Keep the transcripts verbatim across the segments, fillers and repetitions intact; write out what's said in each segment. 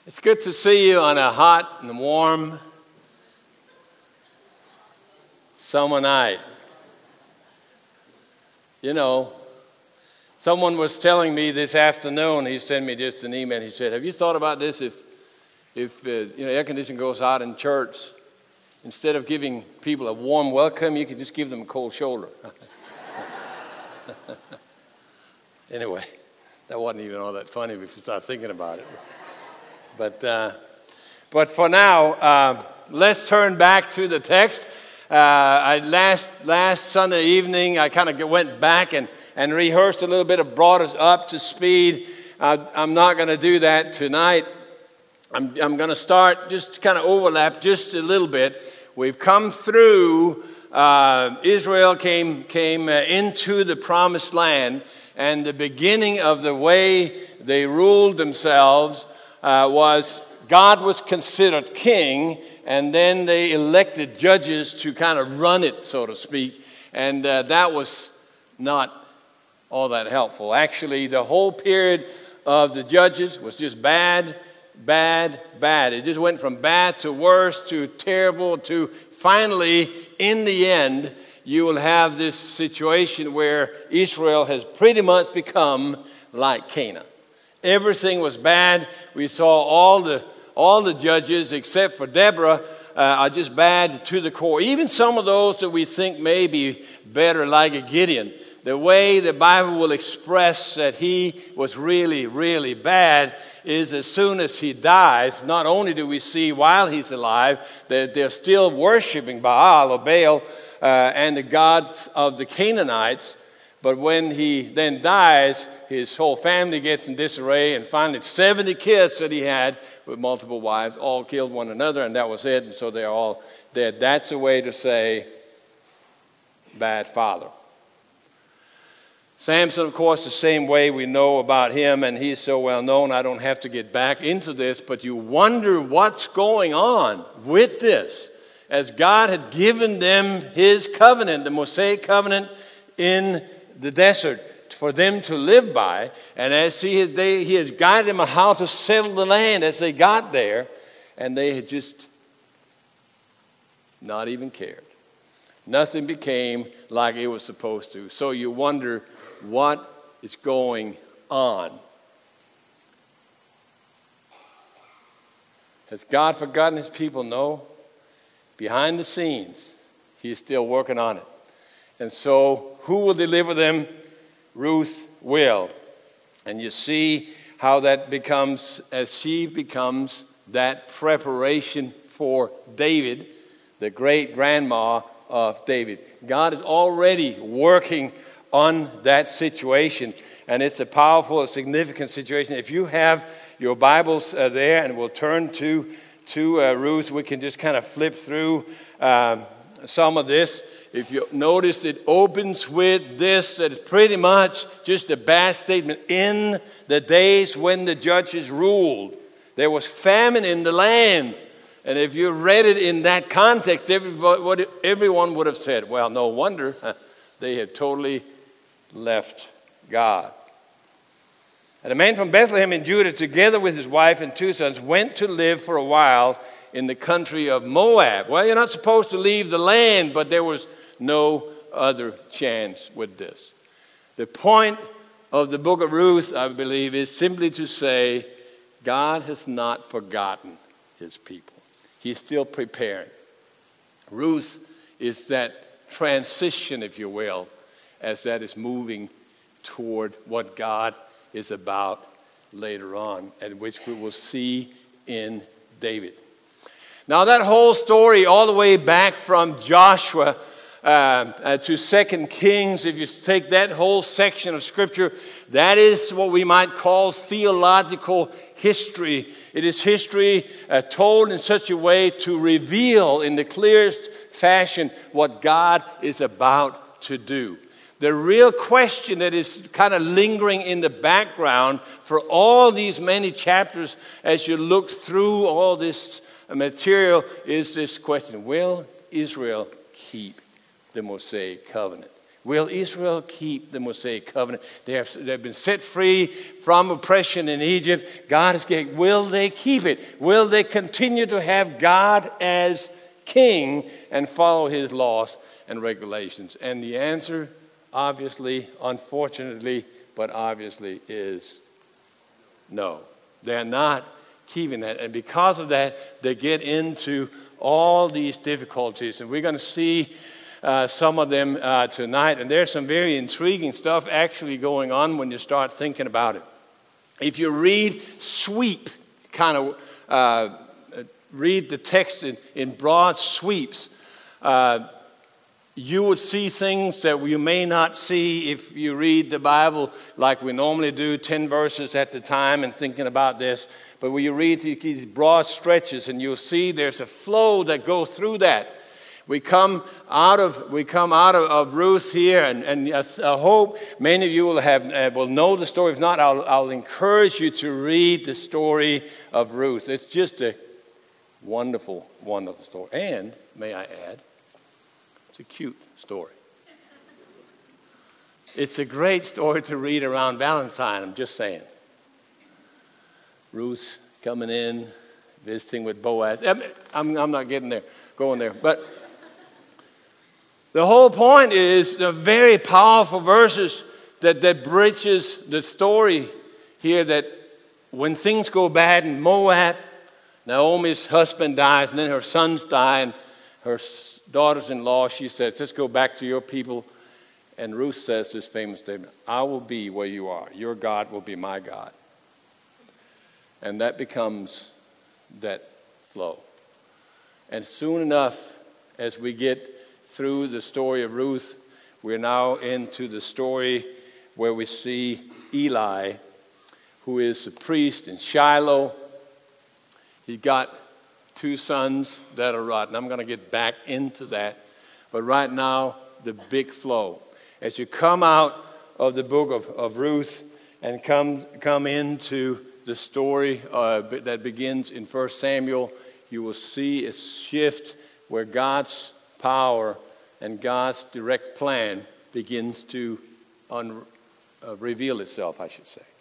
It's good to see you on a hot and warm summer night. You know, someone was telling me this afternoon, he sent me just an email, he said, have you thought about this if, if uh, you know, air conditioning goes out in church, instead of giving people a warm welcome, you could just give them a cold shoulder. Anyway, that wasn't even all that funny if you start thinking about it. But uh, but for now, uh, let's turn back to the text. Uh, I last last Sunday evening, I kind of went back and, and rehearsed a little bit, and brought us up to speed. Uh, I'm not going to do that tonight. I'm I'm going to start just kind of overlap just a little bit. We've come through. Uh, Israel came came uh, into the promised land, and the beginning of the way they ruled themselves. Uh, was God was considered king, and then they elected judges to kind of run it, so to speak, and uh, that was not all that helpful. Actually, the whole period of the judges was just bad, bad, bad. It just went from bad to worse to terrible to finally, in the end, you will have this situation where Israel has pretty much become like Canaan. Everything was bad. We saw all the all the judges except for Deborah uh, are just bad to the core. Even some of those that we think may be better, like a Gideon. The way the Bible will express that he was really, really bad is as soon as he dies, not only do we see while he's alive that they're still worshiping Baal or Baal uh, and the gods of the Canaanites, but when he then dies, his whole family gets in disarray, and finally seventy kids that he had with multiple wives all killed one another, and that was it, and so they're all dead. That's a way to say bad father. Samson, of course, the same way. We know about him, and he's so well known, I don't have to get back into this, but you wonder what's going on with this. As God had given them his covenant, the Mosaic covenant in the desert for them to live by, and as he had, they, he had guided them on how to settle the land as they got there, and they had just not even cared. Nothing became like it was supposed to. So you wonder what is going on. Has God forgotten his people? No. Behind the scenes, he is still working on it. And so, who will deliver them? Ruth will. And you see how that becomes, as she becomes that preparation for David, the great grandma of David. God is already working on that situation, and it's a powerful, a significant situation. If you have your Bibles uh, there, and we'll turn to, to uh, Ruth, we can just kind of flip through um, some of this. If you notice, it opens with this, that is pretty much just a bad statement. In the days when the judges ruled, there was famine in the land. And if you read it in that context, everybody, everyone would have said, well, no wonder they had totally left God. And a man from Bethlehem in Judah, together with his wife and two sons, went to live for a while in the country of Moab. Well, you're not supposed to leave the land, but there was no other chance with this. The point of the book of Ruth, I believe, is simply to say God has not forgotten his people. He's still preparing. Ruth is that transition, if you will, as that is moving toward what God is about later on, and which we will see in David. Now that whole story all the way back from Joshua Uh, uh, to Second Kings, if you take that whole section of Scripture, that is what we might call theological history. It is history uh, told in such a way to reveal in the clearest fashion what God is about to do. The real question that is kind of lingering in the background for all these many chapters as you look through all this material is this question: will Israel keep the Mosaic covenant? Will Israel keep the Mosaic covenant? They have, they've been set free from oppression in Egypt. God is getting, will they keep it? Will they continue to have God as king and follow his laws and regulations? And the answer, obviously, unfortunately, but obviously, is no. They're not keeping that. And because of that, they get into all these difficulties. And we're going to see Uh, some of them uh, tonight. And there's some very intriguing stuff actually going on when you start thinking about it. If you read sweep, kind of uh, read the text in, in broad sweeps, uh, you would see things that you may not see if you read the Bible like we normally do, ten verses at the time and thinking about this. But when you read these broad stretches, and you'll see there's a flow that goes through that. We come out of we come out of, of Ruth here, and, and I hope many of you will have uh, will know the story. If not, I'll, I'll encourage you to read the story of Ruth. It's just a wonderful, wonderful story. And, may I add, it's a cute story. It's a great story to read around Valentine, I'm just saying. Ruth coming in, visiting with Boaz. I'm, I'm not getting there, going there, but the whole point is the very powerful verses that, that bridges the story here, that when things go bad in Moab, Naomi's husband dies and then her sons die and her daughters-in-law, she says, let's go back to your people. And Ruth says this famous statement, I will be where you are. Your God will be my God. And that becomes that flow. And soon enough, as we get through the story of Ruth, we're now into the story where we see Eli, who is a priest in Shiloh. He got two sons that are rotten. I'm going to get back into that. But right now, the big flow. As you come out of the book of, of Ruth and come, come into the story uh, that begins in First Samuel, you will see a shift where God's power and God's direct plan begins to un- uh, reveal itself, I should say.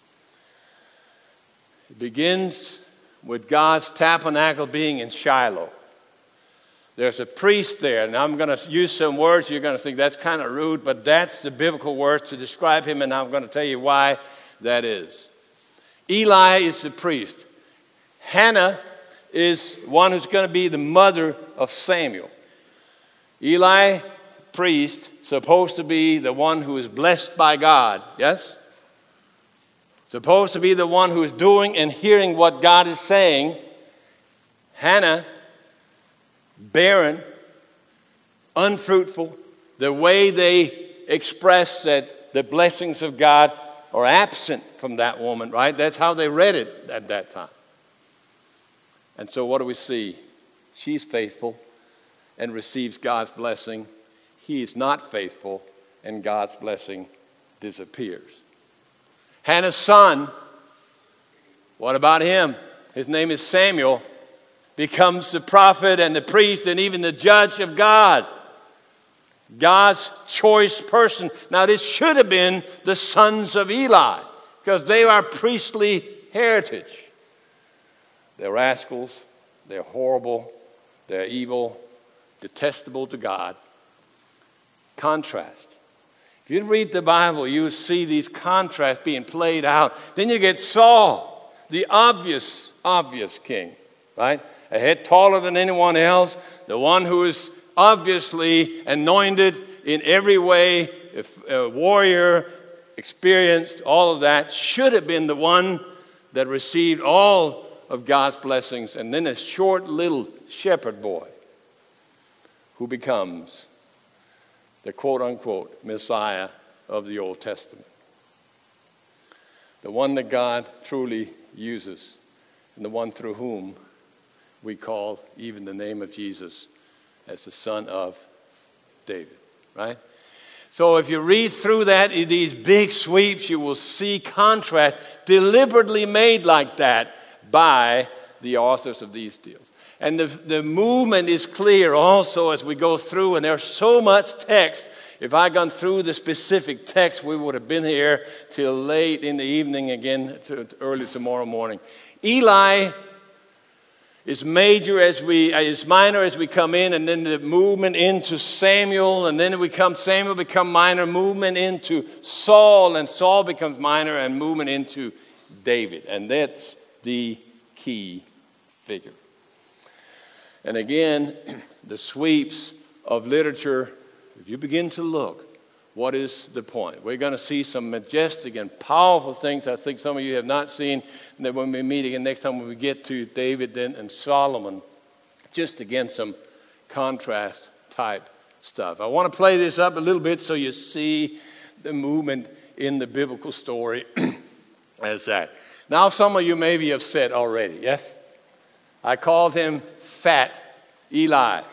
It begins with God's tabernacle being in Shiloh. There's a priest there, and I'm going to use some words. You're going to think that's kind of rude, but that's the biblical words to describe him, and I'm going to tell you why that is. Eli is the priest. Hannah is one who's going to be the mother of Samuel. Eli, priest, supposed to be the one who is blessed by God, yes? Supposed to be the one who is doing and hearing what God is saying. Hannah, barren, unfruitful. The way they express that the blessings of God are absent from that woman, right? That's how they read it at that time. And so what do we see? She's faithful and receives God's blessing. He is not faithful, and God's blessing disappears. Hannah's son, what about him? His name is Samuel, becomes the prophet and the priest and even the judge of God. God's choice person. Now this should have been the sons of Eli, because they are priestly heritage. They're rascals, they're horrible, they're evil, detestable to God. Contrast. If you read the Bible, you see these contrasts being played out. Then you get Saul, the obvious, obvious king, right? A head taller than anyone else, the one who is obviously anointed in every way, a warrior, experienced, all of that, should have been the one that received all of God's blessings. And then a short little shepherd boy who becomes the quote-unquote Messiah of the Old Testament. The one that God truly uses, and the one through whom we call even the name of Jesus as the son of David, right? So if you read through that, in these big sweeps, you will see contrast deliberately made like that by the authors of these deals. And the, the movement is clear also as we go through, and there's so much text If I had gone through the specific text, we would have been here till late in the evening again, to, to early tomorrow morning. Eli is major as we, is minor as we come in, and then the movement into Samuel, and then we come, Samuel become minor, movement into Saul, and Saul becomes minor, and movement into David. And that's the key figure. And again, the sweeps of literature, if you begin to look, what is the point? We're going to see some majestic and powerful things I think some of you have not seen. And then when we meet again next time, when we get to David then and Solomon, just again some contrast type stuff. I want to play this up a little bit so you see the movement in the biblical story as that. Now some of you maybe have said already, yes? I called him Fat Eli.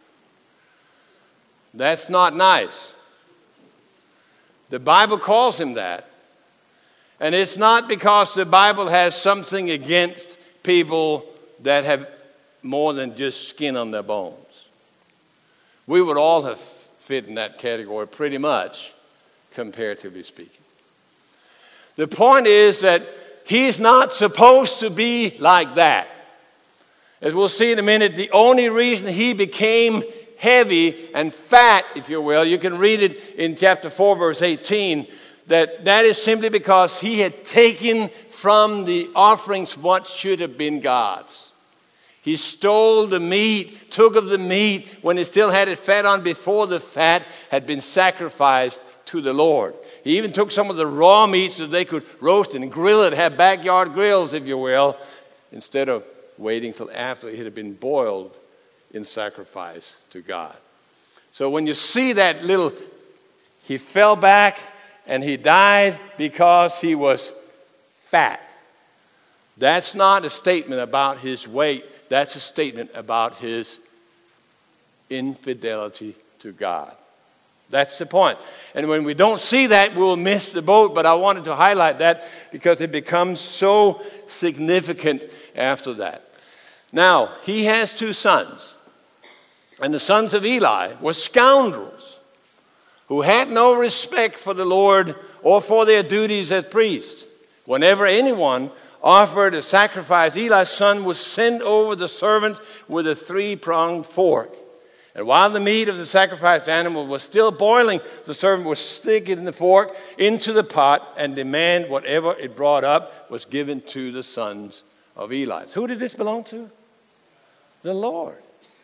That's not nice. The Bible calls him that. And it's not because the Bible has something against people that have more than just skin on their bones. We would all have fit in that category pretty much, comparatively speaking. The point is that he's not supposed to be like that. As we'll see in a minute, the only reason he became heavy and fat, if you will, you can read it in chapter four, verse eighteen, that that is simply because he had taken from the offerings what should have been God's. He stole the meat, took of the meat when he still had it fat on before the fat had been sacrificed to the Lord. He even took some of the raw meat so they could roast and grill it, have backyard grills, if you will, instead of waiting till after it had been boiled in sacrifice to God. So when you see that little, he fell back and he died because he was fat. That's not a statement about his weight. That's a statement about his infidelity to God. That's the point. And when we don't see that, we'll miss the boat. But I wanted to highlight that because it becomes so significant after that. Now, he has two sons. And the sons of Eli were scoundrels who had no respect for the Lord or for their duties as priests. Whenever anyone offered a sacrifice, Eli's son would send over the servant with a three-pronged fork. And while the meat of the sacrificed animal was still boiling, the servant would stick it in the fork into the pot and demand whatever it brought up was given to the sons of Eli. Who did this belong to? The Lord.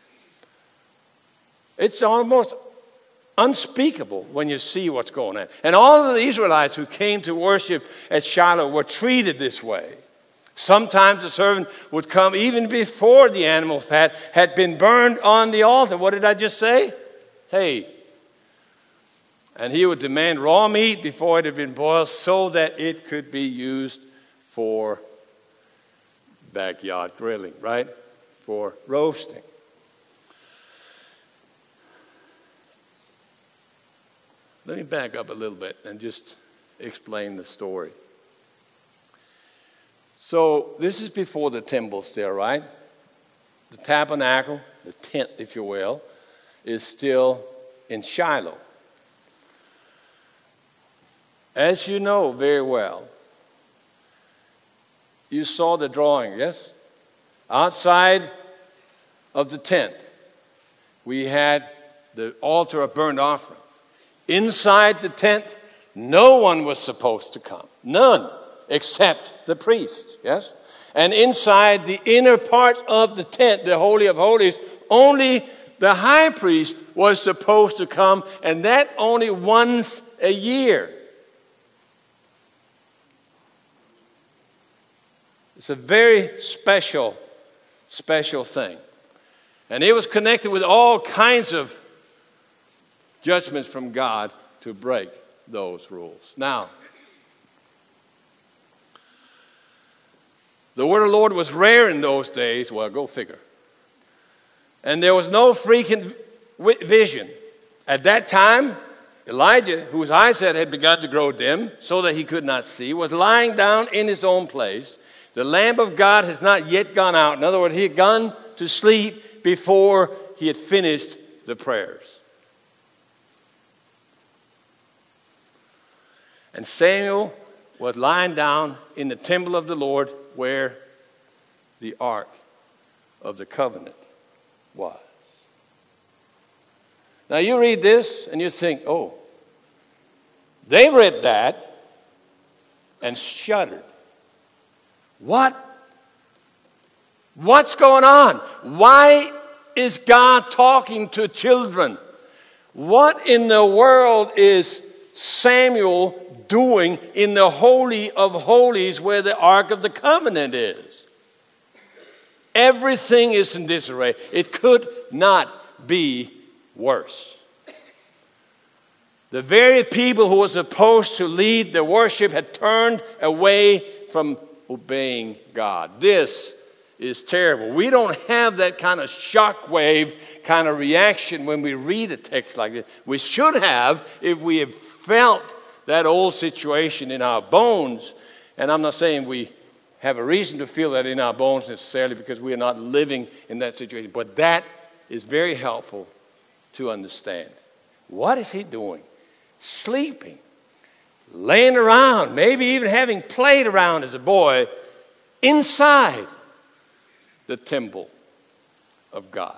It's almost unspeakable when you see what's going on. And all of the Israelites who came to worship at Shiloh were treated this way. Sometimes the servant would come even before the animal fat had been burned on the altar. What did I just say? Hey. And he would demand raw meat before it had been boiled so that it could be used for backyard grilling, right? For roasting. Let me back up a little bit and just explain the story. So this is before the temple still, right? The tabernacle, the tent, if you will, is still in Shiloh. As you know very well, you saw the drawing, yes? Outside of the tent, we had the altar of burnt offering. Inside the tent, no one was supposed to come. None, except the priest, yes? And inside the inner part of the tent, the Holy of Holies, only the high priest was supposed to come, and that only once a year. It's a very special, special thing. And it was connected with all kinds of judgments from God to break those rules. Now, the word of the Lord was rare in those days. Well, go figure. And there was no freaking vision. At that time, Elijah, whose eyesight had begun to grow dim so that he could not see, was lying down in his own place. The lamp of God has not yet gone out. In other words, he had gone to sleep before he had finished the prayers. And Samuel was lying down in the temple of the Lord where the ark of the covenant was. Now you read this and you think, oh, they read that and shuddered. What? What's going on? Why is God talking to children? What in the world is Samuel doing in the Holy of Holies where the Ark of the Covenant is? Everything is in disarray. It could not be worse. The very people who were supposed to lead the worship had turned away from obeying God. This is terrible. We don't have that kind of shockwave kind of reaction when we read a text like this. We should have if we have felt that old situation in our bones. And I'm not saying we have a reason to feel that in our bones necessarily because we are not living in that situation. But that is very helpful to understand. What is he doing? Sleeping, laying around, maybe even having played around as a boy inside the temple of God.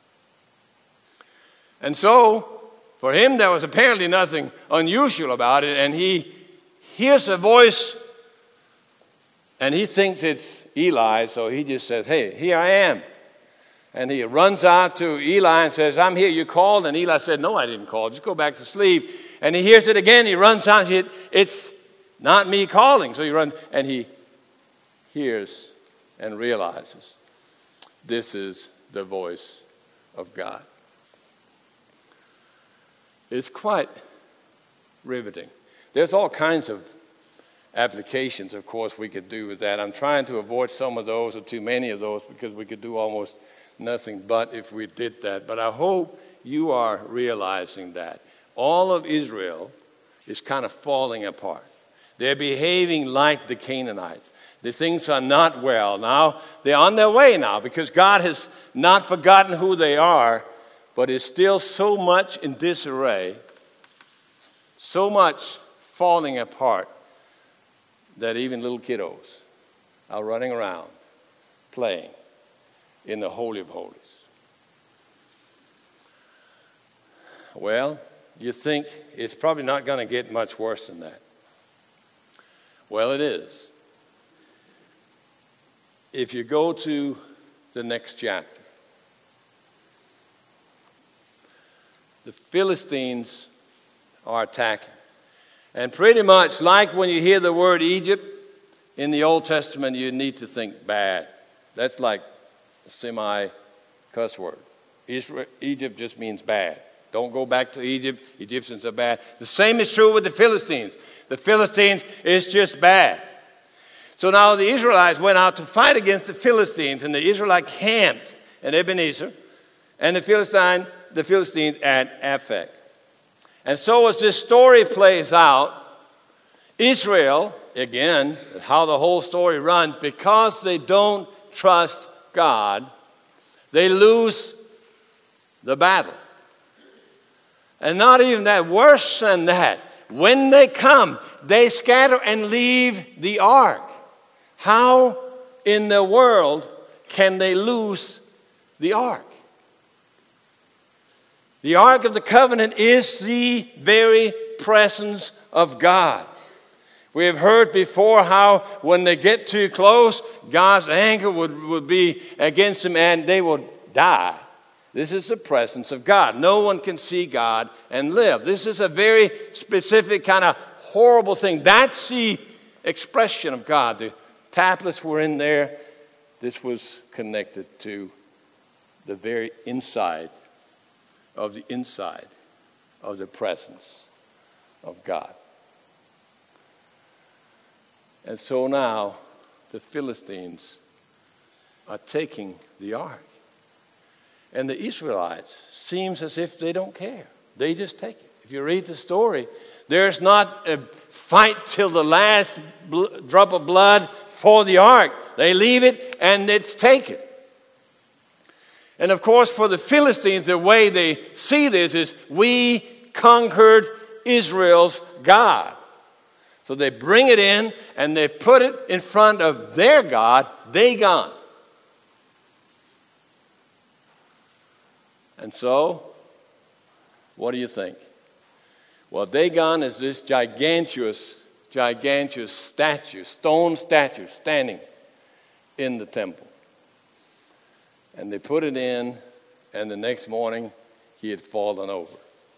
And so, for him, there was apparently nothing unusual about it, and he hears a voice, and he thinks it's Eli, so he just says, hey, here I am. And he runs out to Eli and says, I'm here, you called? And Eli said, no, I didn't call, just go back to sleep. And he hears it again, he runs out, and says, it's not me calling. So he runs, and he hears and realizes this is the voice of God. It's quite riveting. There's all kinds of applications, of course, we could do with that. I'm trying to avoid some of those or too many of those because we could do almost nothing but if we did that. But I hope you are realizing that. All of Israel is kind of falling apart. They're behaving like the Canaanites. The things are not well. Now, they're on their way now because God has not forgotten who they are, but is still so much in disarray, so much falling apart, that even little kiddos are running around playing in the Holy of Holies. Well, you think it's probably not going to get much worse than that. Well, it is. If you go to the next chapter, the Philistines are attacking. And pretty much like when you hear the word Egypt in the Old Testament, you need to think bad. That's like a semi-cuss word. Israel, Egypt just means bad. Don't go back to Egypt. Egyptians are bad. The same is true with the Philistines. The Philistines is just bad. So now the Israelites went out to fight against the Philistines, and the Israelites camped in Ebenezer, and the Philistine, the Philistines at Aphek. And so as this story plays out, Israel, again, how the whole story runs, because they don't trust God, they lose the battle. And not even that, worse than that, when they come, they scatter and leave the ark. How in the world can they lose the ark? The Ark of the Covenant is the very presence of God. We have heard before how when they get too close, God's anger would, would be against them and they would die. This is the presence of God. No one can see God and live. This is a very specific kind of horrible thing. That's the expression of God. The tablets were in there. This was connected to the very inside of the inside of the presence of God. And so now the Philistines are taking the ark. And the Israelites seems as if they don't care. They just take it. If you read the story, there's not a fight till the last bl- drop of blood for the ark. They leave it and it's taken. And of course, for the Philistines, the way they see this is, we conquered Israel's God. So they bring it in and they put it in front of their god, Dagon. And so, what do you think? Well, Dagon is this gigantuous, gigantuous statue, stone statue standing in the temple. And they put it in, and the next morning he had fallen over.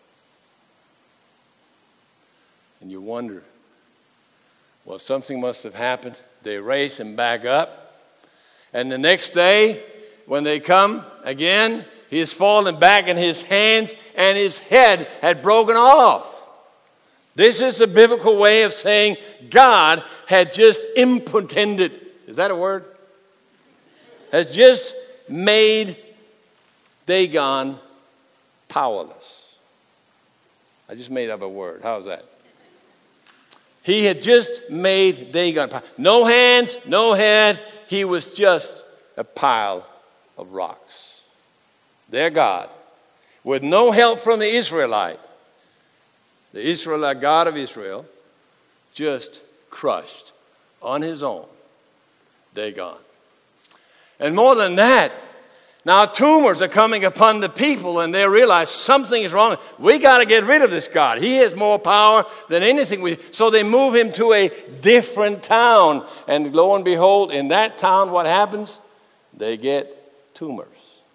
And you wonder, well, something must have happened. They raise him back up. And the next day, when they come again, he has fallen back in his hands and his head had broken off. This is a biblical way of saying God had just impotented. Is that a word? Has just made Dagon powerless. I just made up a word. How's that? He had just made Dagon powerless. No hands, no head. He was just a pile of rocks. Their God, with no help from the Israelite, the Israelite God of Israel, just crushed on his own Dagon. And more than that, now tumors are coming upon the people and they realize something is wrong. We got to get rid of this God. He has more power than anything we. So they move him to a different town. And lo and behold, in that town, what happens? They get tumors.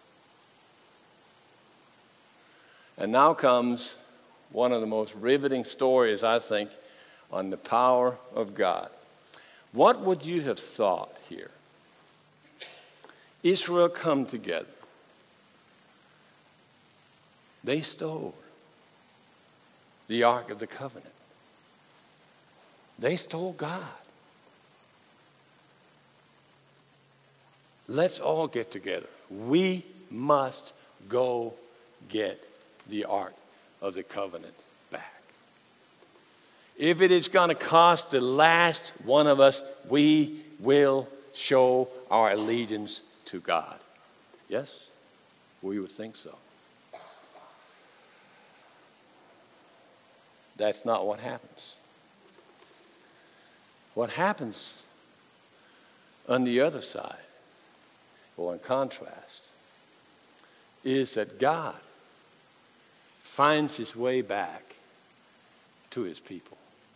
And now comes one of the most riveting stories, I think, on the power of God. What would you have thought here? Israel come together. They stole the Ark of the Covenant. They stole God. Let's all get together. We must go get the Ark of the Covenant back. If it is going to cost the last one of us, we will show our allegiance to God. Yes? We would think so. That's not what happens. What happens on the other side, or in contrast, is that God finds his way back to his people.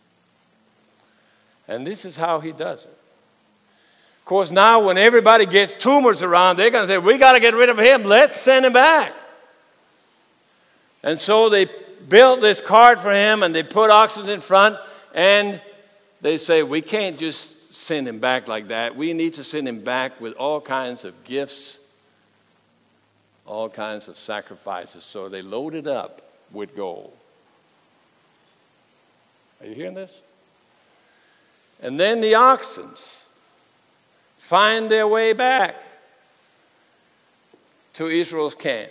And this is how he does it. Of course, now when everybody gets tumors around, they're going to say, we got to get rid of him. Let's send him back. And so they built this cart for him and they put oxen in front and they say, we can't just send him back like that. We need to send him back with all kinds of gifts, all kinds of sacrifices. So they loaded up with gold. Are you hearing this? And then the oxen find their way back to Israel's camp.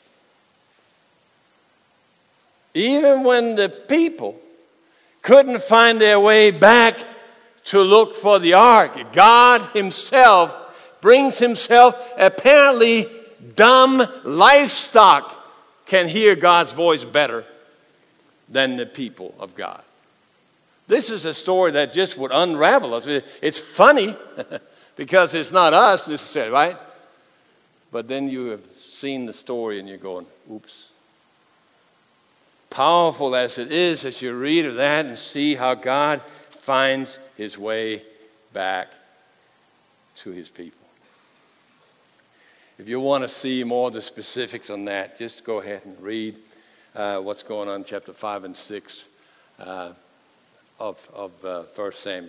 Even when the people couldn't find their way back to look for the ark, God himself brings himself. Apparently, dumb livestock can hear God's voice better than the people of God. This is a story that just would unravel us. It's funny because it's not us necessarily, right? But then you have seen the story and you're going, oops. Powerful as it is, as you read of that and see how God finds his way back to his people. If you want to see more of the specifics on that, just go ahead and read uh, what's going on in chapter five and six uh, of, of uh, First Samuel.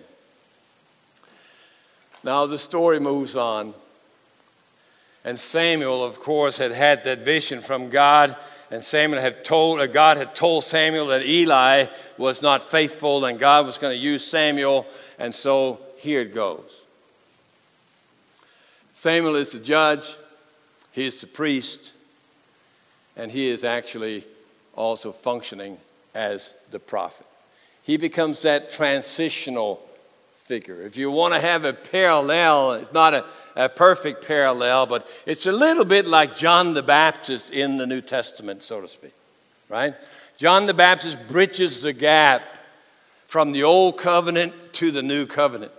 Now the story moves on. And Samuel, of course, had had that vision from God. And Samuel had told, uh, God had told Samuel that Eli was not faithful and God was going to use Samuel. And so here it goes. Samuel is the judge. He is the priest, and he is actually also functioning as the prophet. He becomes that transitional figure. If you want to have a parallel, it's not a, a perfect parallel, but it's a little bit like John the Baptist in the New Testament, so to speak, right? John the Baptist bridges the gap from the old covenant to the new covenant.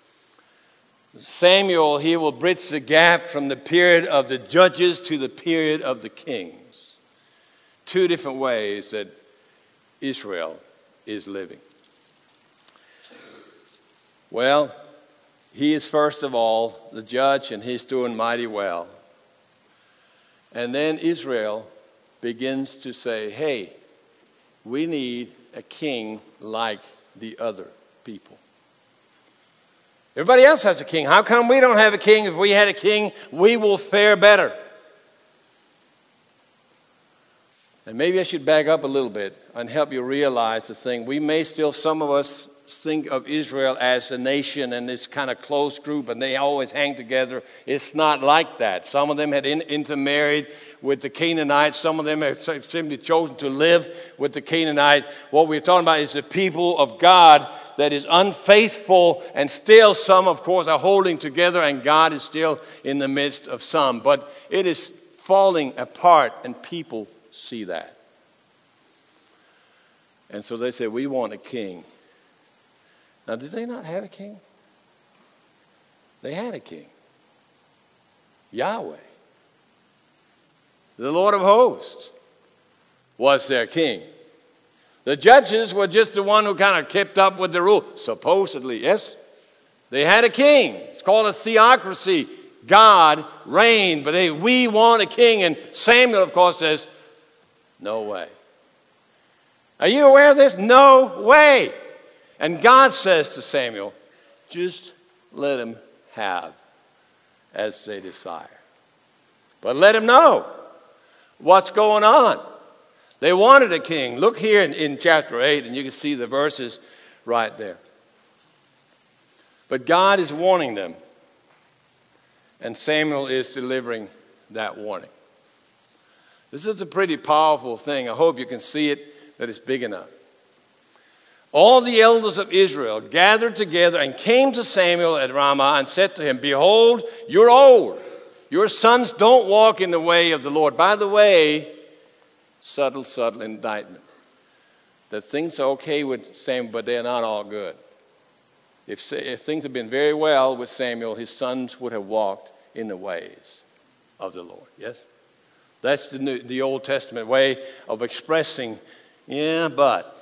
Samuel, he will bridge the gap from the period of the judges to the period of the kings. Two different ways that Israel is living. Well, he is first of all the judge, and he's doing mighty well. And then Israel begins to say, hey, we need a king like the other people. Everybody else has a king. How come we don't have a king? If we had a king, we will fare better. And maybe I should back up a little bit and help you realize the thing. We may still, some of us, think of Israel as a nation and this kind of close group and they always hang together. It's not like that. Some of them had in, intermarried with the Canaanites. Some of them had simply chosen to live with the Canaanite. What we're talking about is the people of God that is unfaithful, and still some, of course, are holding together, and God is still in the midst of some. But it is falling apart, and people see that. And so they say, we want a king. Now, did they not have a king? They had a king. Yahweh. The Lord of hosts was their king. The judges were just the one who kind of kept up with the rule. Supposedly, yes. They had a king. It's called a theocracy. God reigned, but they, we want a king. And Samuel, of course, says, no way. Are you aware of this? No way. And God says to Samuel, just let them have as they desire. But let them know what's going on. They wanted a king. Look here in, in chapter eight, and you can see the verses right there. But God is warning them, and Samuel is delivering that warning. This is a pretty powerful thing. I hope you can see it, that it's big enough. All the elders of Israel gathered together and came to Samuel at Ramah and said to him, behold, you're old. Your sons don't walk in the way of the Lord. By the way, subtle, subtle indictment. That things are okay with Samuel, but they're not all good. If, if things had been very well with Samuel, his sons would have walked in the ways of the Lord. Yes? That's the, New, the Old Testament way of expressing, yeah, but.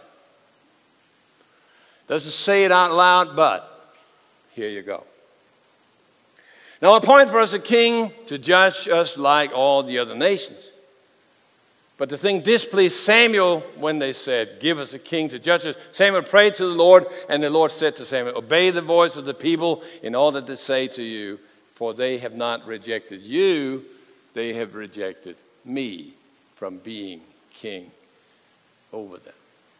Doesn't say it out loud, but here you go. Now, appoint for us a king to judge us like all the other nations. But the thing displeased Samuel when they said, give us a king to judge us. Samuel prayed to the Lord, and the Lord said to Samuel, obey the voice of the people in order to say to you, for they have not rejected you, they have rejected me from being king over them.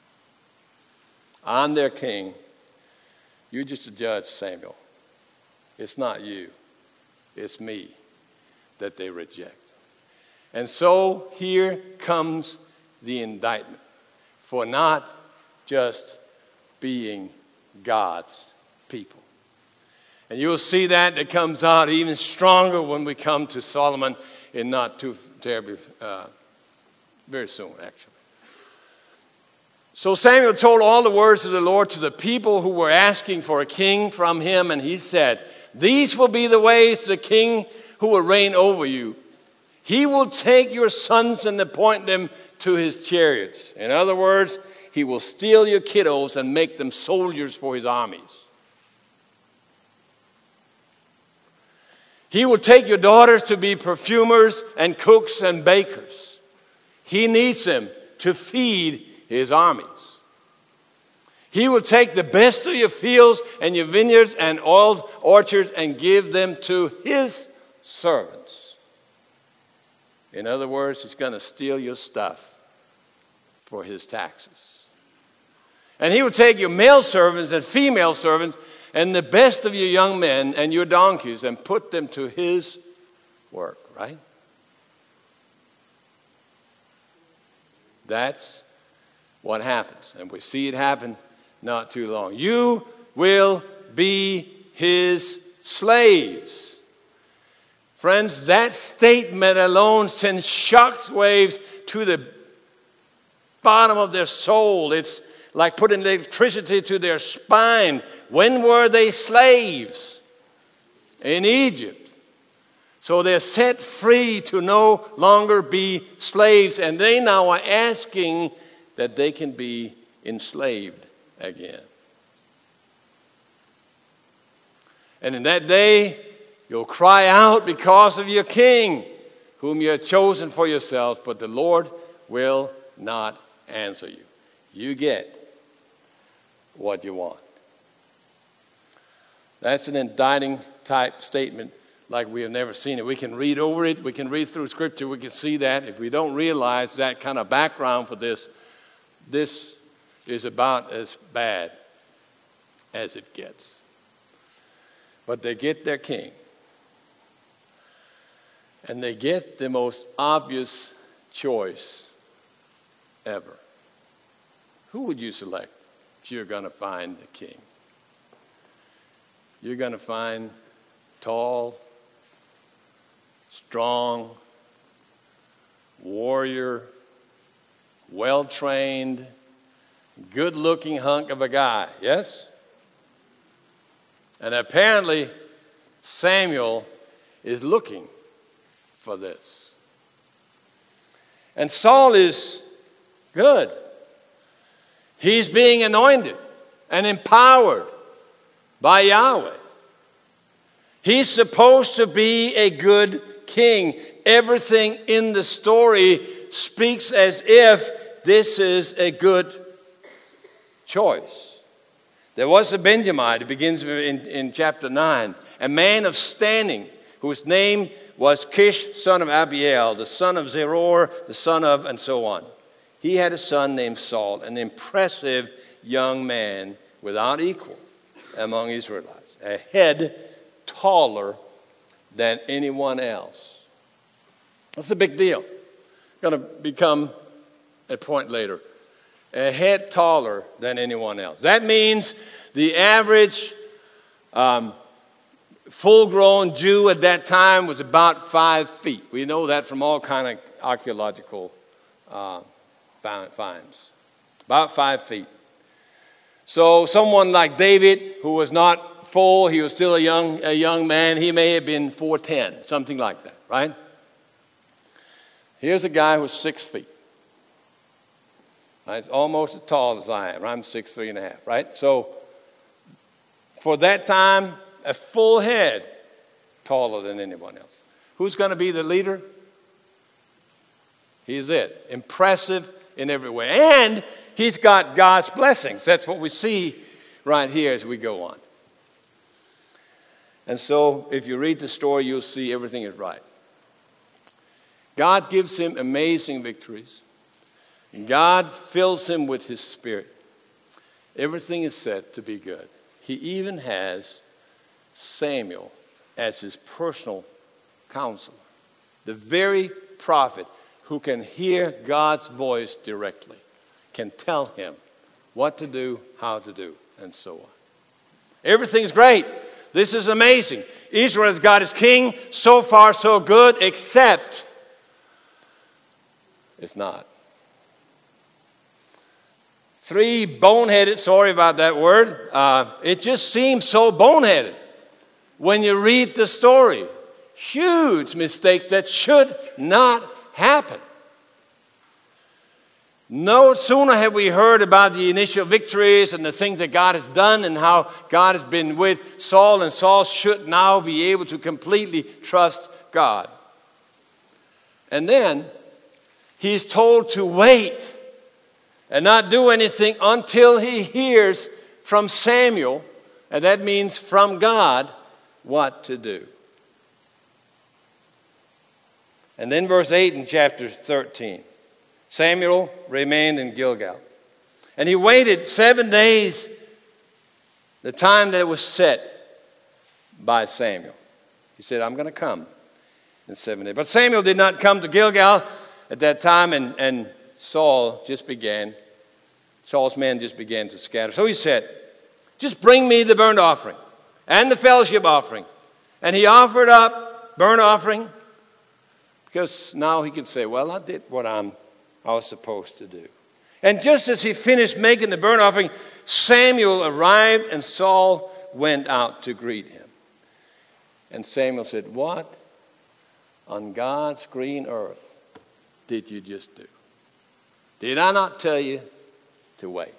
I'm their king. You're just a judge, Samuel. It's not you. It's me that they reject. And so here comes the indictment for not just being God's people. And you'll see that it comes out even stronger when we come to Solomon in not too terribly, uh, very soon actually. So Samuel told all the words of the Lord to the people who were asking for a king from him, and he said, these will be the ways the king who will reign over you. He will take your sons and appoint them to his chariots. In other words, he will steal your kiddos and make them soldiers for his armies. He will take your daughters to be perfumers and cooks and bakers. He needs them to feed his armies. He will take the best of your fields and your vineyards and oil orchards and give them to his servants. In other words, he's going to steal your stuff for his taxes. And he will take your male servants and female servants and the best of your young men and your donkeys and put them to his work, right? That's what happens. And we see it happen not too long. You will be his slaves. Friends, that statement alone sends shock waves to the bottom of their soul. It's like putting electricity to their spine. When were they slaves? In Egypt. So they're set free to no longer be slaves, and they now are asking that they can be enslaved again. And in that day, you'll cry out because of your king, whom you have chosen for yourselves, but the Lord will not answer you. You get what you want. That's an indicting type statement like we have never seen it. We can read over it. We can read through Scripture. We can see that. If we don't realize that kind of background for this, this is about as bad as it gets. But they get their king. And they get the most obvious choice ever. Who would you select if you're going to find a king? You're going to find tall, strong, warrior, well-trained, good-looking hunk of a guy, yes? And apparently, Samuel is looking for this. And Saul is good. He's being anointed and empowered by Yahweh. He's supposed to be a good king. Everything in the story speaks as if this is a good choice. There was a Benjamite, it begins in, in chapter nine, a man of standing whose name was Kish, son of Abiel, the son of Zeror, the son of, and so on. He had a son named Saul, an impressive young man without equal among Israelites, a head taller than anyone else. That's a big deal. Going to become a point later. A head taller than anyone else. That means the average um, full-grown Jew at that time was about five feet. We know that from all kind of archaeological uh, finds. About five feet. So someone like David, who was not full, he was still a young, a young man, he may have been four ten, something like that, right? Here's a guy who's six feet. Right? It's almost as tall as I am. I'm six, three and a half, right? So for that time, a full head taller than anyone else. Who's going to be the leader? He's it. Impressive in every way. And he's got God's blessings. That's what we see right here as we go on. And so if you read the story, you'll see everything is right. God gives him amazing victories. God fills him with his spirit. Everything is set to be good. He even has Samuel as his personal counselor. The very prophet who can hear God's voice directly can tell him what to do, how to do, and so on. Everything's great. This is amazing. Israel has got his king. So far, so good, except it's not. Three boneheaded, sorry about that word. Uh, it just seems so boneheaded when you read the story. Huge mistakes that should not happen. No sooner have we heard about the initial victories and the things that God has done and how God has been with Saul, and Saul should now be able to completely trust God. And then he's told to wait and not do anything until he hears from Samuel, and that means from God, what to do. And then verse eight in chapter thirteen. Samuel remained in Gilgal. And he waited seven days, the time that was set by Samuel. He said, I'm going to come in seven days. But Samuel did not come to Gilgal at that time, and, and Saul just began, Saul's men just began to scatter. So he said, just bring me the burnt offering and the fellowship offering. And he offered up burnt offering because now he could say, well, I did what I'm, I was supposed to do. And just as he finished making the burnt offering, Samuel arrived and Saul went out to greet him. And Samuel said, what on God's green earth did you just do? Did I not tell you to wait?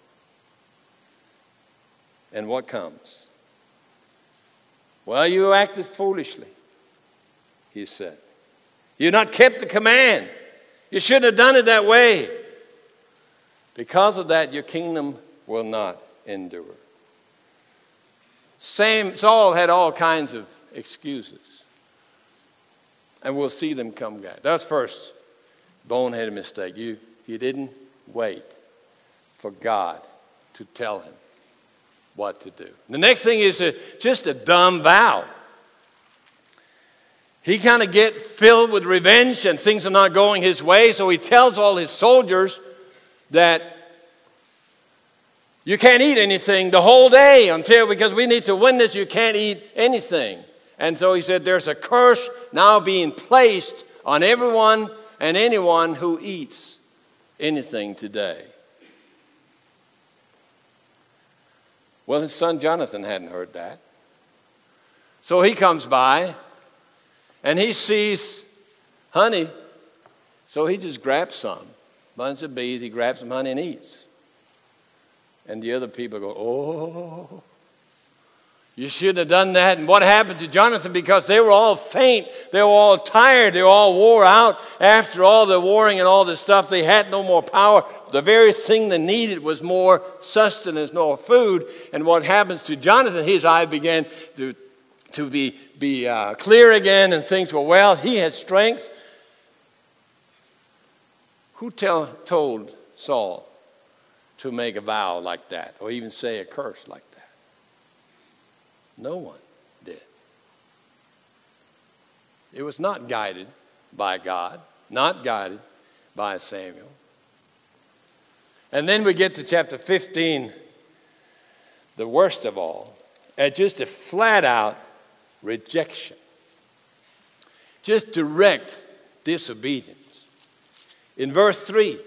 And what comes? Well, you acted foolishly, he said. You not kept the command. You shouldn't have done it that way. Because of that, your kingdom will not endure. Same, Saul had all kinds of excuses. And we'll see them come back. That's first boneheaded mistake. You, you didn't wait for God to tell him what to do. The next thing is a, just a dumb vow. He kind of get filled with revenge and things are not going his way. So he tells all his soldiers that you can't eat anything the whole day until, because we need to win this, you can't eat anything. And so he said there's a curse now being placed on everyone and anyone who eats anything today. Well, his son Jonathan hadn't heard that. So he comes by and he sees honey. So he just grabs some. Bunch of bees, he grabs some honey and eats. And the other people go, oh, you shouldn't have done that. And what happened to Jonathan? Because they were all faint. They were all tired. They were all wore out after all the warring and all this stuff. They had no more power. The very thing they needed was more sustenance, more food. And what happens to Jonathan, his eye began to, to be, be uh, clear again, and things were well. He had strength. Who tell, told Saul to make a vow like that, or even say a curse like that? No one did. It was not guided by God, not guided by Samuel. And then we get to chapter fifteen, the worst of all, at just a flat-out rejection. Just direct disobedience. In verse three,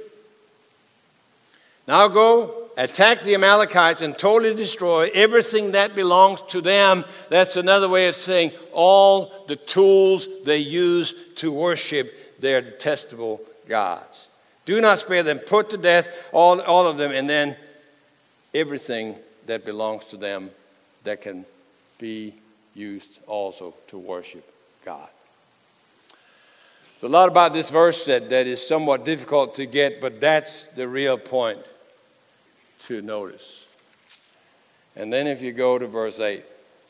now go, attack the Amalekites and totally destroy everything that belongs to them. That's another way of saying all the tools they use to worship their detestable gods. Do not spare them. Put to death all, all of them, and then everything that belongs to them that can be used also to worship God. There's a lot about this verse that, that is somewhat difficult to get, but that's the real point to notice. And then if you go to verse eight,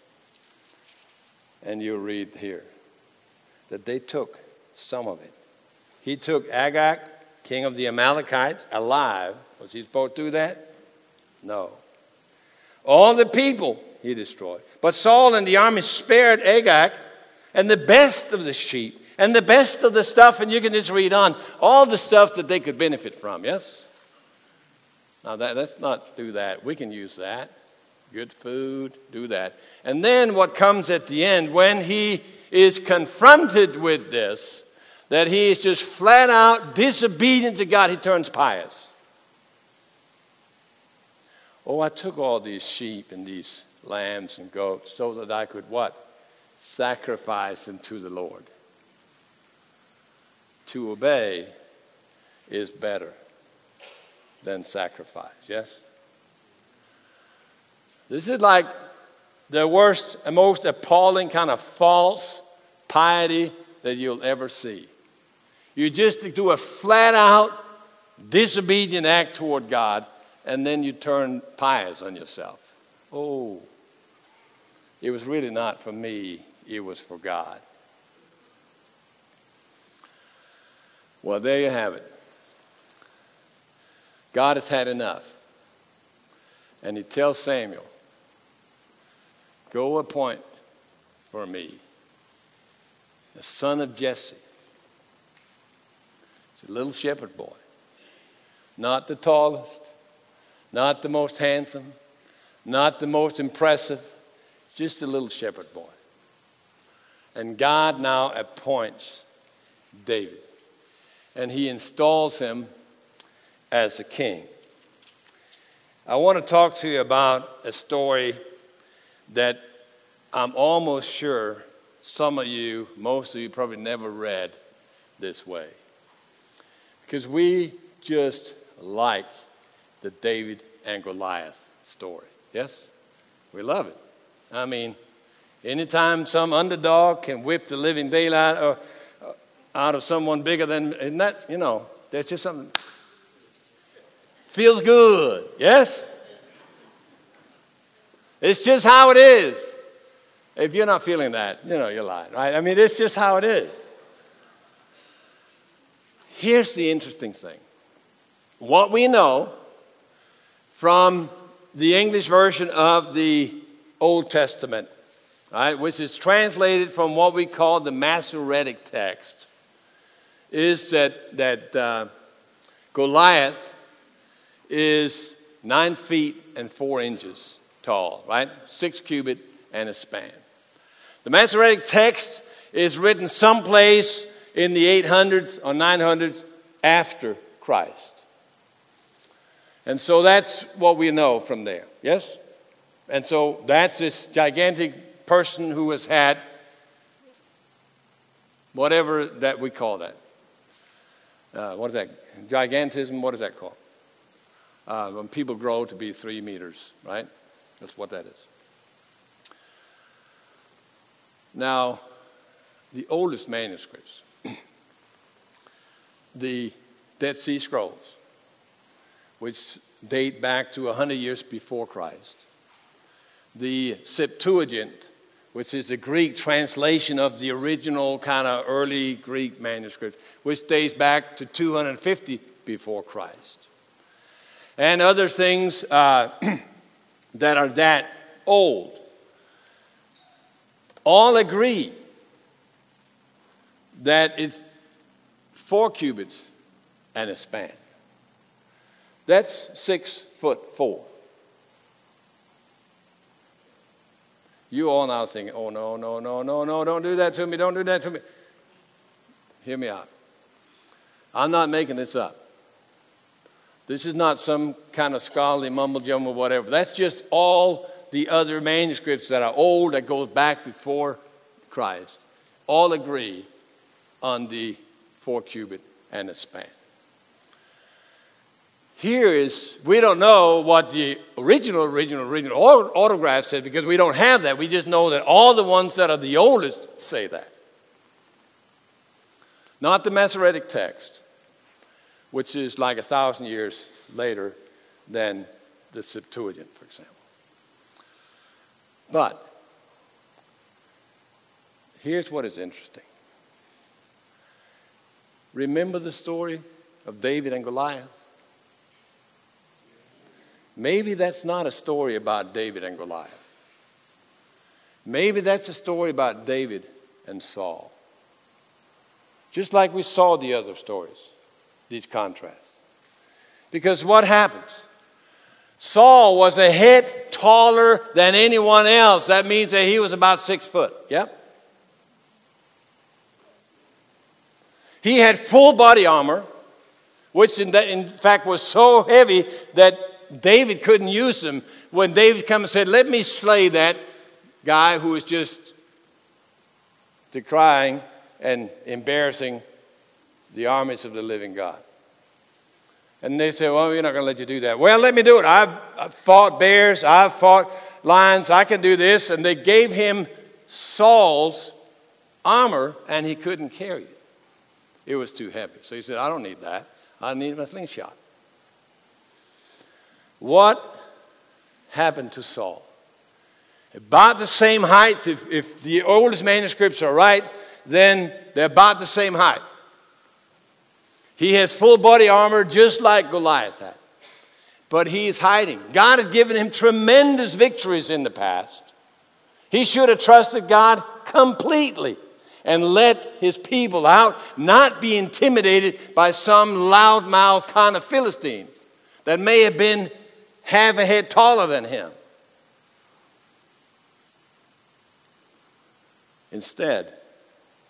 and you read here, that they took some of it. He took Agag, king of the Amalekites, alive. Was he supposed to do that? No. All the people he destroyed. But Saul and the army spared Agag and the best of the sheep and the best of the stuff, and you can just read on, all the stuff that they could benefit from, yes? Now, that, let's not do that. We can use that. Good food, do that. And then what comes at the end, when he is confronted with this, that he is just flat out disobedient to God, he turns pious. Oh, I took all these sheep and these lambs and goats so that I could what? Sacrifice them to the Lord. To obey is better than sacrifice, yes? This is like the worst and most appalling kind of false piety that you'll ever see. You just do a flat-out disobedient act toward God, and then you turn pious on yourself. Oh, it was really not for me, it was for God. Well, there you have it. God has had enough. And he tells Samuel, go appoint for me the son of Jesse. It's a little shepherd boy. Not the tallest, not the most handsome, not the most impressive, just a little shepherd boy. And God now appoints David. And he installs him as a king. I want to talk to you about a story that I'm almost sure some of you, most of you probably never read this way. Because we just like the David and Goliath story. Yes? We love it. I mean, anytime some underdog can whip the living daylight or, uh, out of someone bigger than, isn't that, you know, there's just something, feels good. Yes? It's just how it is. If you're not feeling that, you know, you're lying, right? I mean, it's just how it is. Here's the interesting thing. What we know from the English version of the Old Testament, right, which is translated from what we call the Masoretic text, is that, that uh, Goliath is nine feet and four inches tall, right? Six cubit and a span. The Masoretic text is written someplace in the eight hundreds or nine hundreds after Christ. And so that's what we know from there, yes? And so that's this gigantic person who has had whatever that we call that. Uh, what is that? Gigantism, what is that called? Uh, when people grow to be three meters, right? That's what that is. Now, the oldest manuscripts, the Dead Sea Scrolls, which date back to one hundred years before Christ, the Septuagint, which is the Greek translation of the original kind of early Greek manuscript, which dates back to two hundred fifty before Christ, and other things uh, that are that old, all agree that it's four cubits and a span. That's six foot four. You all now thinking, oh, no, no, no, no, no, don't do that to me, don't do that to me. Hear me out. I'm not making this up. This is not some kind of scholarly mumble jumble, whatever. That's just all the other manuscripts that are old, that goes back before Christ, all agree on the four cubit and a span. Here is, we don't know what the original, original, original autograph said, because we don't have that. We just know that all the ones that are the oldest say that. Not the Masoretic text, which is like a thousand years later than the Septuagint, for example. But here's what is interesting. Remember the story of David and Goliath? Maybe that's not a story about David and Goliath. Maybe that's a story about David and Saul. Just like we saw the other stories, these contrasts. Because what happens? Saul was a head taller than anyone else. That means that he was about six foot. Yep. He had full body armor, which in, the, in fact was so heavy that David couldn't use them. When David came and said, let me slay that guy who is just decrying and embarrassing the armies of the living God. And they say, well, we're not going to let you do that. Well, let me do it. I've, I've fought bears. I've fought lions. I can do this. And they gave him Saul's armor, and he couldn't carry it. It was too heavy. So he said, I don't need that. I need my slingshot. What happened to Saul? About the same height. If, if the oldest manuscripts are right, then they're about the same height. He has full body armor just like Goliath had. But he is hiding. God has given him tremendous victories in the past. He should have trusted God completely and let his people out, not be intimidated by some loudmouth kind of Philistine that may have been half a head taller than him. Instead,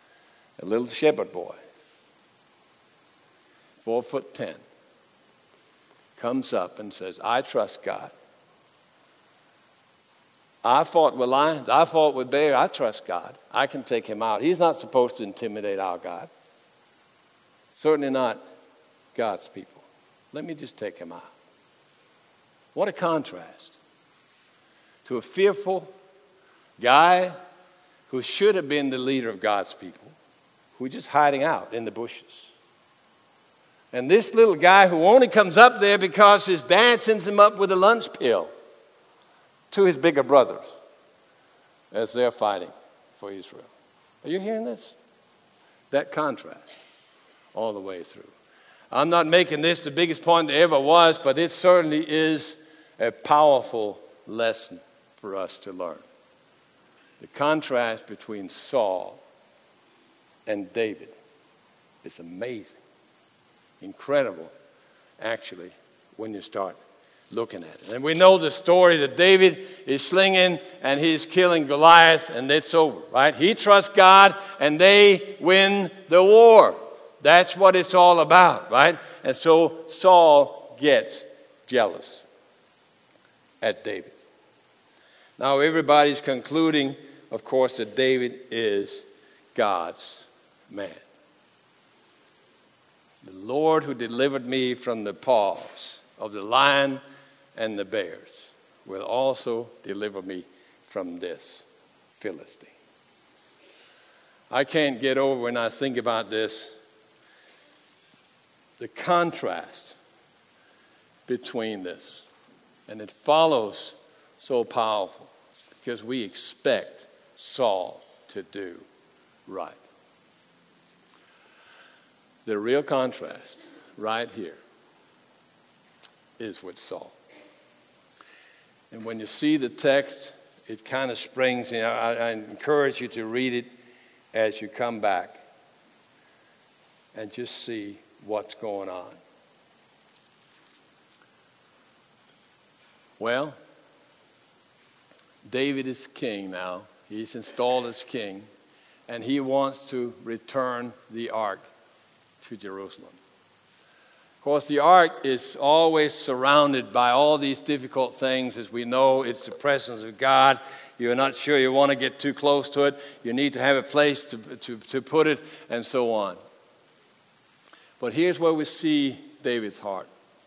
a little shepherd boy, four foot ten, comes up and says, I trust God. I fought with lions. I fought with bears. I trust God. I can take him out. He's not supposed to intimidate our God. Certainly not God's people. Let me just take him out. What a contrast to a fearful guy who should have been the leader of God's people, who's just hiding out in the bushes. And this little guy who only comes up there because his dad sends him up with a lunch pill to his bigger brothers as they're fighting for Israel. Are you hearing this? That contrast all the way through. I'm not making this the biggest point there ever was, but it certainly is a powerful lesson for us to learn. The contrast between Saul and David is amazing, incredible, actually, when you start looking at it. And we know the story that David is slinging and he's killing Goliath, and it's over, right? He trusts God and they win the war. That's what it's all about, right? And so Saul gets jealous at David. Now everybody's concluding, of course, that David is God's man. The Lord who delivered me from the paws of the lion and the bears will also deliver me from this Philistine. I can't get over when I think about this, the contrast between this. And it follows so powerful because we expect Saul to do right. The real contrast right here is with Saul. And when you see the text, it kind of springs. You know, I, I encourage you to read it as you come back and just see what's going on. Well, David is king now. He's installed as king, and he wants to return the ark to Jerusalem. Of course, the ark is always surrounded by all these difficult things. As we know, it's the presence of God. You're not sure you want to get too close to it. You need to have a place to, to, to put it, and so on. But here's where we see David's heart.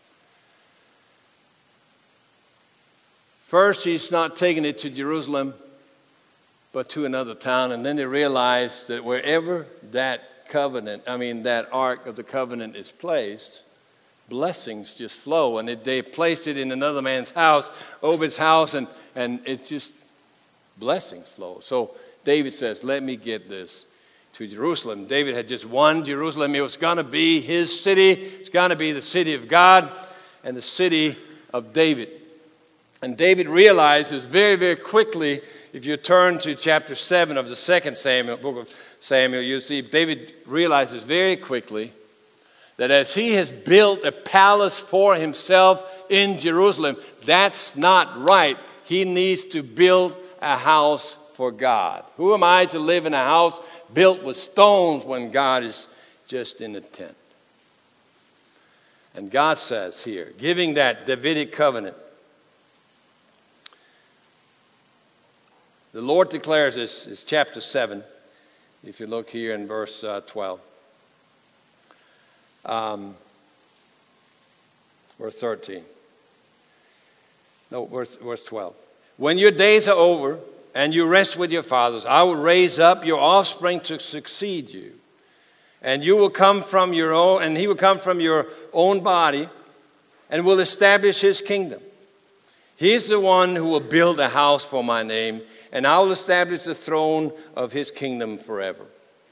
First, he's not taking it to Jerusalem, but to another town. And then they realize that wherever that covenant, I mean, that ark of the covenant is placed, blessings just flow. And they placed it in another man's house, Obed's house, and, and it's just blessings flow. So David says, let me get this to Jerusalem. David had just won Jerusalem. It was going to be his city. It's going to be the city of God and the city of David. And David realizes very, very quickly, if you turn to chapter seven of the second Samuel, book of Samuel, you see David realizes very quickly that as he has built a palace for himself in Jerusalem, that's not right. He needs to build a house for God. Who am I to live in a house built with stones when God is just in a tent? And God says here, giving that Davidic covenant, the Lord declares this, it's chapter seven, if you look here in verse uh, twelve. Um, verse thirteen. No, verse, verse twelve. When your days are over and you rest with your fathers, I will raise up your offspring to succeed you. And you will come from your own, and he will come from your own body and will establish his kingdom. He's the one who will build a house for my name, and I will establish the throne of his kingdom forever.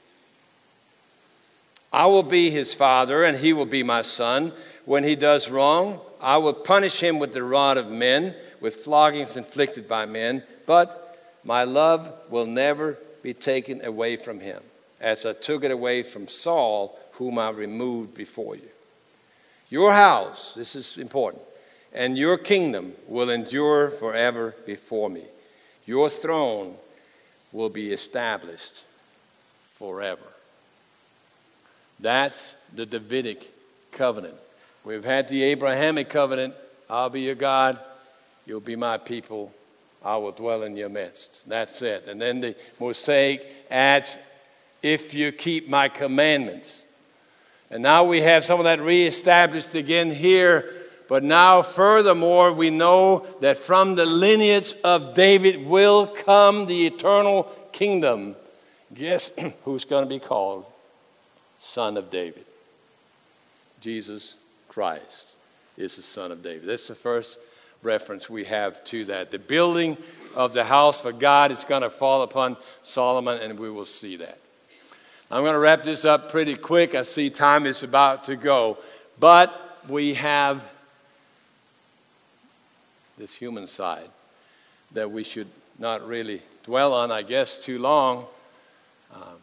I will be his father, and he will be my son. When he does wrong, I will punish him with the rod of men, with floggings inflicted by men. But my love will never be taken away from him, as I took it away from Saul, whom I removed before you. Your house, this is important, and your kingdom will endure forever before me. Your throne will be established forever. That's the Davidic covenant. We've had the Abrahamic covenant. I'll be your God. You'll be my people. I will dwell in your midst. That's it. And then the Mosaic adds, if you keep my commandments. And now we have some of that reestablished again here. But now furthermore, we know that from the lineage of David will come the eternal kingdom. Guess who's going to be called Son of David? Jesus Christ is the Son of David. That's the first reference we have to that. The building of the house for God is going to fall upon Solomon, and we will see that. I'm going to wrap this up pretty quick. I see time is about to go. But we have this human side that we should not really dwell on, I guess, too long. Um,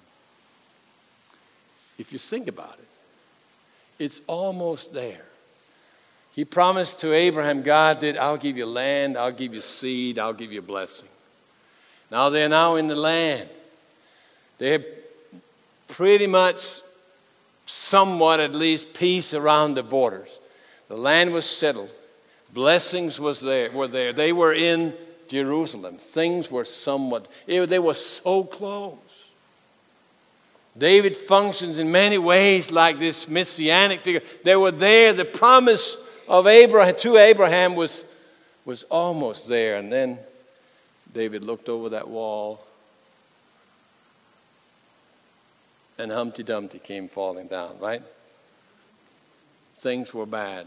if you think about it, it's almost there. He promised to Abraham, God did, I'll give you land, I'll give you seed, I'll give you blessing. Now they're now in the land. They have pretty much, somewhat at least, peace around the borders. The land was settled. Blessings was there, were there. They were in Jerusalem. Things were somewhat, they were so close. David functions in many ways like this messianic figure. They were there. The promise of Abraham to Abraham was, was almost there. And then David looked over that wall, and Humpty Dumpty came falling down, right? Things were bad.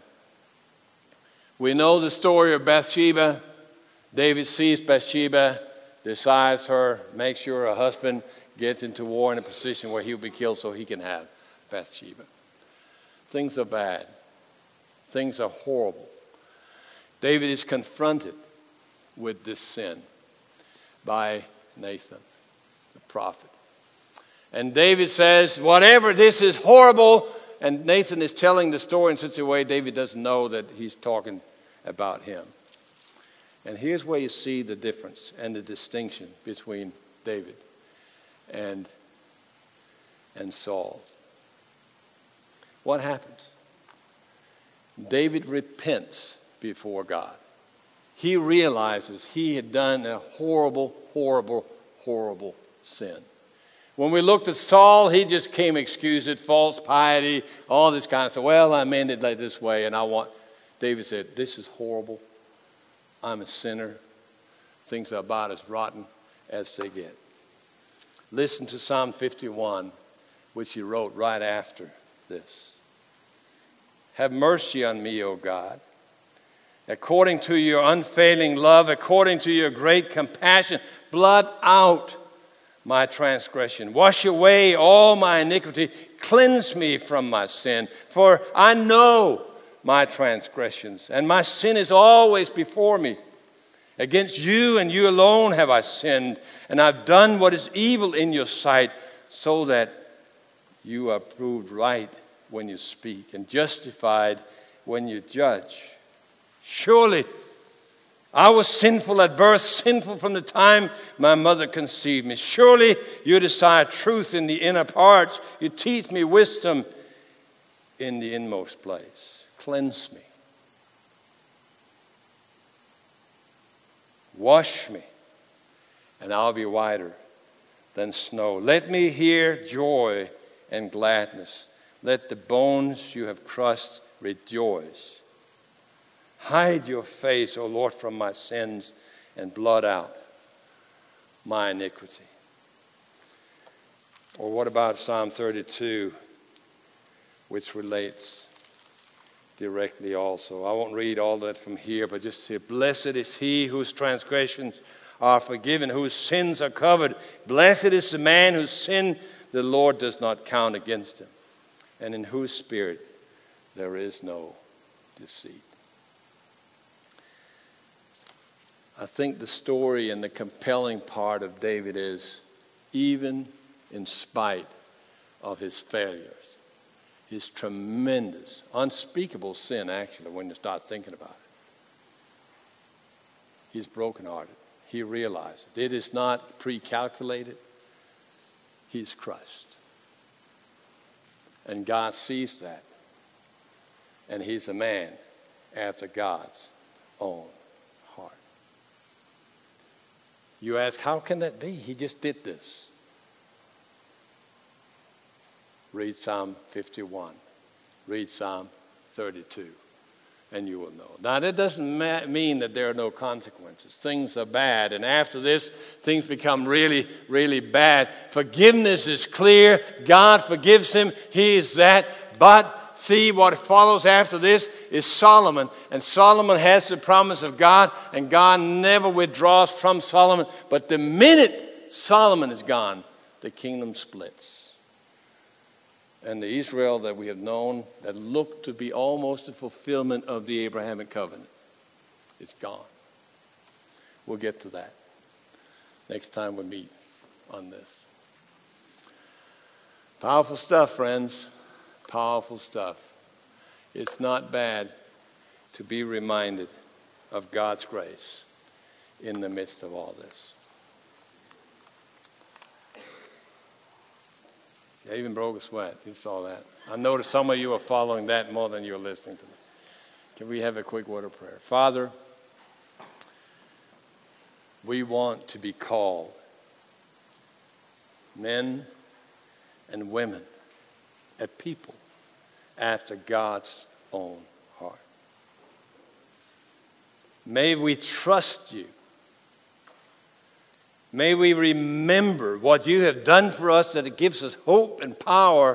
We know the story of Bathsheba. David sees Bathsheba, desires her, makes sure her husband gets into war in a position where he'll be killed so he can have Bathsheba. Things are bad. Things are horrible. David is confronted with this sin by Nathan, the prophet. And David says, whatever, this is horrible. And Nathan is telling the story in such a way David doesn't know that he's talking about him. And here's where you see the difference and the distinction between David and, and Saul. What happens? David repents before God. He realizes he had done a horrible, horrible, horrible sin. When we looked at Saul, he just came excuse it, false piety, all this kind of stuff. Well, I meant it like this way, and I want... David said, this is horrible. I'm a sinner. Things are about as rotten as they get. Listen to Psalm fifty-one, which he wrote right after this. Have mercy on me, O God, according to your unfailing love, according to your great compassion, blot out my transgression. Wash away all my iniquity. Cleanse me from my sin. For I know my transgressions, and my sin is always before me. Against you and you alone have I sinned, and I've done what is evil in your sight, so that you are proved right when you speak and justified when you judge. Surely I was sinful at birth, sinful from the time my mother conceived me. Surely you desire truth in the inner parts. You teach me wisdom in the inmost place. Cleanse me. Wash me, and I'll be whiter than snow. Let me hear joy and gladness. Let the bones you have crushed rejoice. Hide your face, O Lord, from my sins, and blot out my iniquity. Or what about Psalm thirty-two, which relates directly also? I won't read all that from here, but just say, blessed is he whose transgressions are forgiven, whose sins are covered. Blessed is the man whose sin the Lord does not count against him, and in whose spirit there is no deceit. I think the story and the compelling part of David is, even in spite of his failures, his tremendous, unspeakable sin, actually, when you start thinking about it. He's brokenhearted. He realizes it. It is not pre-calculated. He's crushed. And God sees that. And he's a man after God's own heart. You ask, how can that be? He just did this. Read Psalm fifty-one. Read Psalm thirty-two. And you will know. Now, that doesn't ma- mean that there are no consequences. Things are bad. And after this, things become really, really bad. Forgiveness is clear. God forgives him. He is that. But see, what follows after this is Solomon. And Solomon has the promise of God. And God never withdraws from Solomon. But the minute Solomon is gone, the kingdom splits. And the Israel that we have known that looked to be almost the fulfillment of the Abrahamic covenant, it's gone. We'll get to that next time we meet on this. Powerful stuff, friends. Powerful stuff. It's not bad to be reminded of God's grace in the midst of all this. I even broke a sweat. You saw that. I noticed some of you are following that more than you're listening to me. Can we have a quick word of prayer? Father, we want to be called men and women, a people after God's own heart. May we trust you. May we remember what you have done for us, that it gives us hope and power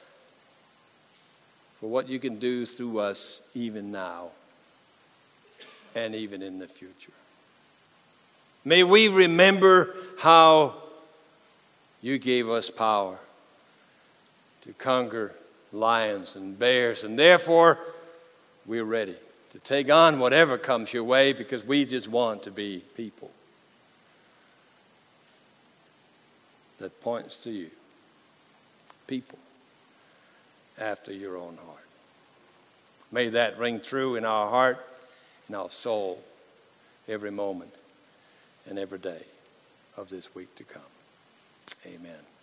for what you can do through us even now and even in the future. May we remember how you gave us power to conquer lions and bears, and therefore we're ready to take on whatever comes your way because we just want to be people that points to you, people after your own heart. May that ring true in our heart, in our soul, every moment and every day of this week to come. Amen.